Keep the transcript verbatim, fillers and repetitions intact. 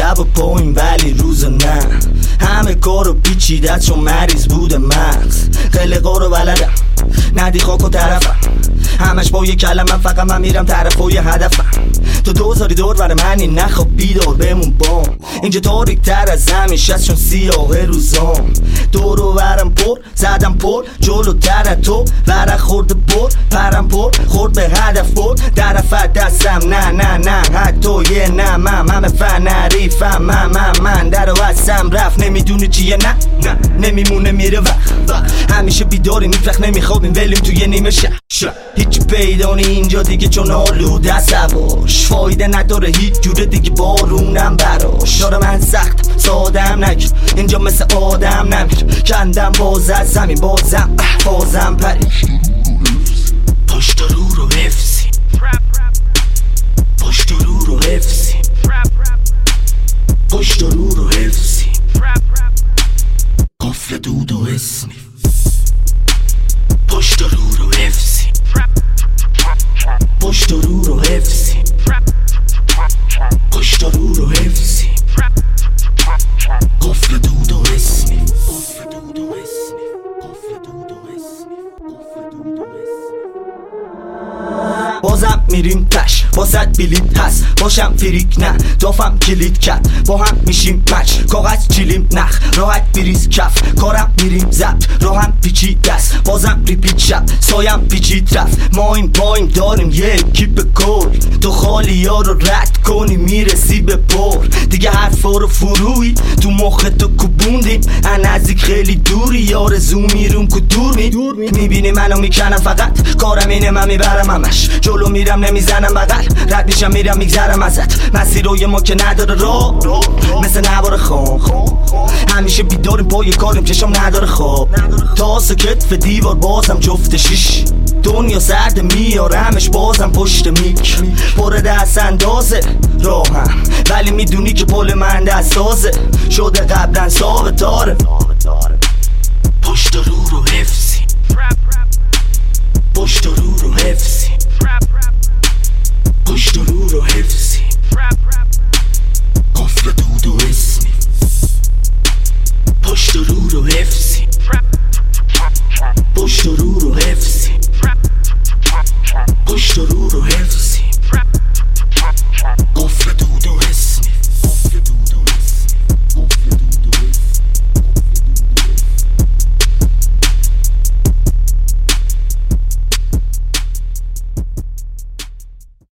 شب و پایین ولی روز نه. همه کارو پیچیده چون مریض بوده مغز. قلقا رو بلدم ندی خاک و طرفم، همش با یه کلمه فقط من میرم طرف و یه هدفم. تو دوزاری دور بر منی نخواب بیدار بمون بام. اینجا تاریک تر از زمین شست چون سیاه روزام. دورو برم پر زدم پر جلو تر تو ورق خورده پر پرم پر خورد به هدف پر درفت دستم نه نه نه حتی یه نه من همه فنریفم من من من در و هستم رفت نمیدونی چیه نه نه نمیمونه میره وقت همیشه بیداری میفرخ نمیخوابیم ولیم توی نیمه شهر. هیچ پیدا نی اینجا دیگه چون آلوده سواش فایده نداره هیچ جوره دیگه بارونم براش. داره من سخت سادم نگیر اینجا مثل آدم نمیر کندم باز از زمین بازم بازم پرید پشت رو رو حفظیم پشت رو رو حفظیم پشت رو رو حفظیم قفل دود و اسنیف پشت رو رو حفظیم پشت رو رو حفظیم پشت رو رو حفظیم قفل دود و اسنیف قفل دود و اسنیف قفل دود و اسنیف قفل دود و اسنیف. بازم میریم تش واسد بلیت هست باشم فریک نه دافم کلید کرد با هم میشیم مچ کاغذ چیلیم نخ راحت بریز کف کارم میریم زبط راهم پیچید دست بازم ریپیت شب سایم پیچید رفت ما این پایم داریم یه کیپ کل تو خالی ها رو رد کنی میرسی به پر دیگه حرفا رو فروی تو مخ تو کوبوندیم ان نزدیک خیلی دوری یارزو میروم که دور می میبینی منو میکنم فقط کارم اینه من میبرم همش جلو میرم نمیزنم بغل رد میشم میرم میگذرم ازت مسیروی ما که نداره راه مثل نوار خام همیشه بیداریم پای کاریم چشم نداره خواب تا کتف دیوار بازم جفت شیش دنیا سرد میارمش بازم پشت میک پر دست اندازه راهم ولی میدونی که پل من دست تازه شده قبلا ثابتاره پشت رو رو حفظیم پشت رو رو حفظیم پشت رو رو حفظیم قفل دود